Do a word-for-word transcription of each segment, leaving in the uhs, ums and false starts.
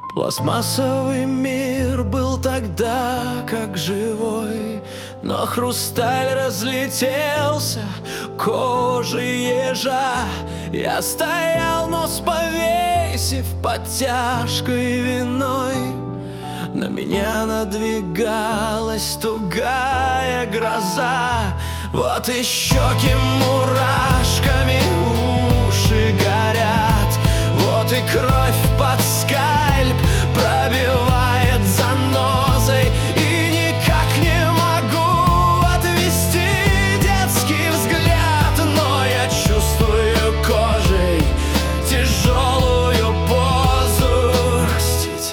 Пластмассовый мир был тогда как живой, но хрусталь разлетелся кожей ежа. Я стоял, нос повесив под тяжкой виной. На меня надвигалась тугая гроза. Вот и щеки мурашками, уши горят. Вот и кровь под скальп пробивает занозой. И никак не могу отвести детский взгляд, но я чувствую кожей тяжелую позу. Простите,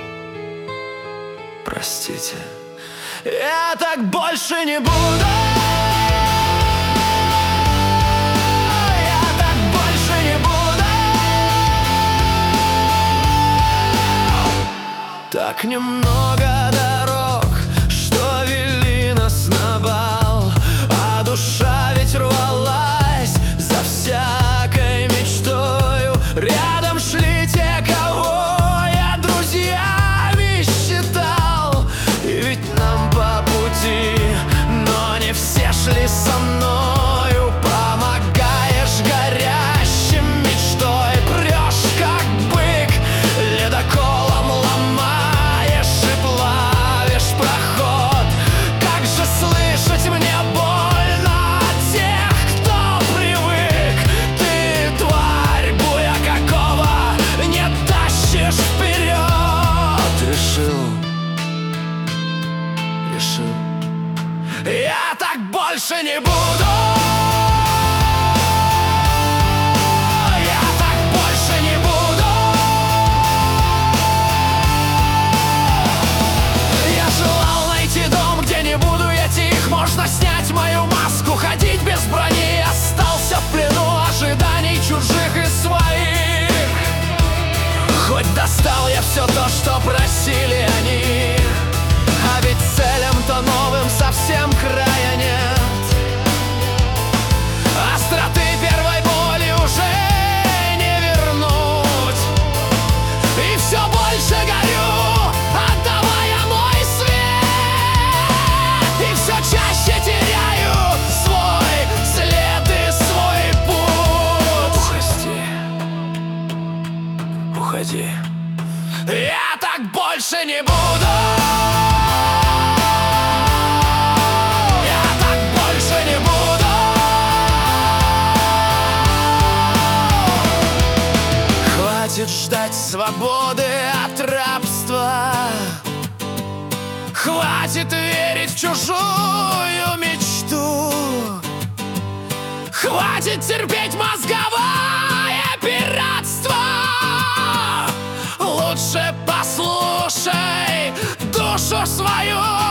простите, я так больше не буду. Так немного дорог, что вели нас на бал, а душа ведь рвалась за всякой мечтою. Рядом шли те, кого я друзьями считал, и ведь нам по пути, но не все шли со мною. Помогаешь горящим мечтой, прешь как бык ледоколом, ломаешь я так больше не буду. Я так больше не буду. Я желал найти дом, где не буду я тих. Можно снять мою маску, ходить без брони. Остался в плену ожиданий чужих и своих. Хоть достал я все то, что просили они, а ведь целям-то новым совсем края нет. Остроты первой боли уже не вернуть, и все больше горю, отдавая мой свет. И все чаще теряю свой след и свой путь. Уходи, уходи, я так больше не буду. Хватит ждать свободы от рабства, хватит верить в чужую мечту, хватит терпеть мозговое пиратство. Лучше послушай душу свою.